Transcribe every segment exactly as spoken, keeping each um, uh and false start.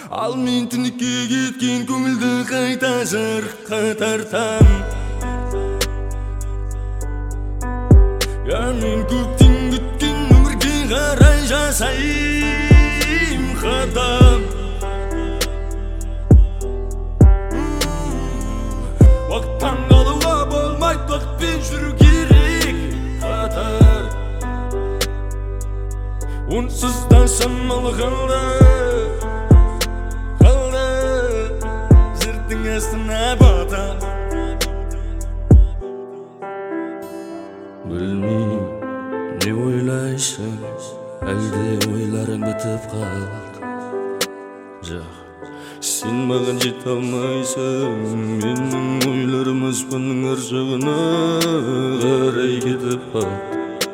Ал мен түнікке кеткен көңілді қайта жарыққа тартам. Я мен көптен күткен өмірге қарай жасайым қадам. Уақыттан қалуға болмайды, уақытпен жүру керек қатар. Онсыз да шамалы қалды, қалды жердің астына батам. Білмеймін, не ойлайсың, әлде ойларың бітіп қалды. Жоқ, сен маған жете алмайсың, менің ойларым аспанның ар жағына қарай кетіп қалды.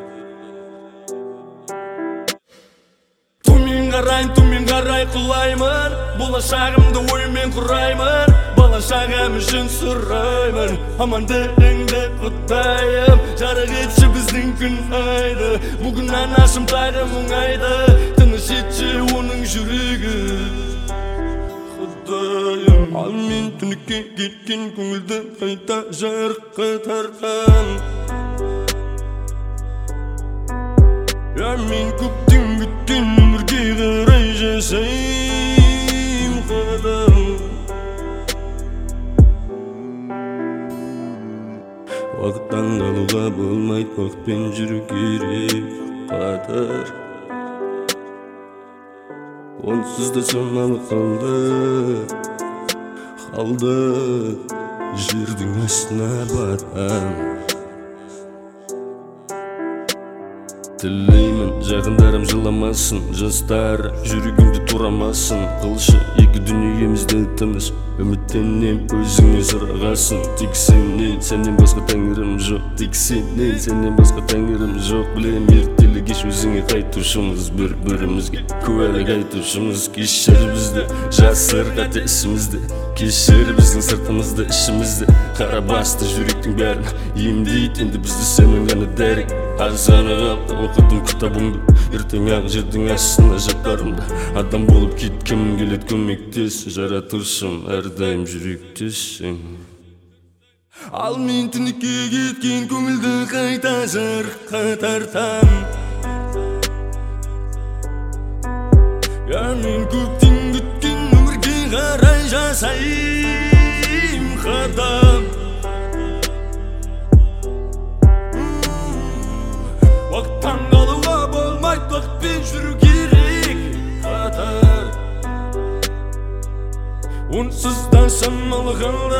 Төмен қарайын, төмен қарай құлаймын, болашағымды оймен құраймын. Болашағым үшін сұраймын, амандығыңды құттайым. Жарық етші біздің күн айды, бүгіннен ашым тағы мұңайды. Тыныш етші оның жүрегі құттайым. Ал мен түнікке кеткен көңілді қайта жарыққа тартам. Я мен көптен күткен өмірге қарай жасайым қадам. Уақыттан қалуға болмайды, уақытпен жүру керек қатар. Онсыз да шамалы қалды, қалды жердің астына батам. Тілеймін, жақындарым жыламасын, жастар жүрегімді турамасын. Қылшы екі дүниемізді тыныш, үміттенем өзіңе сұрағасын. Тек сенен, сенен басқа тәңірім жоқ, тек сенен, сенен басқа тәңірім жоқ. Білем, ертелі кеш өзіңе қайтушымыз, бір-бірімізге куәлік айтушымыз. Кешір бізді, жасыр қатесімізді, кешір біздің сыртымызды, ішімізді. Қара басты жүректің бәрін емдейді, енді бізді сенің ғана дәрік. Азаны қалды, оқыдым кітабыңды, ертең ақ жердің астына жатарымда. Адам болып кеткім келеді, көмектес, жаратушым, әрдайым жүректесің. Ал мен түнікке кеткен көңілді қайта жарыққа тартам. Я мен көптен күткен өмірге қарай жасайым қадам. Уақыттан қалуға болмайды, уақытпен жүру керек қатар. Онсыз да шамалы қалды.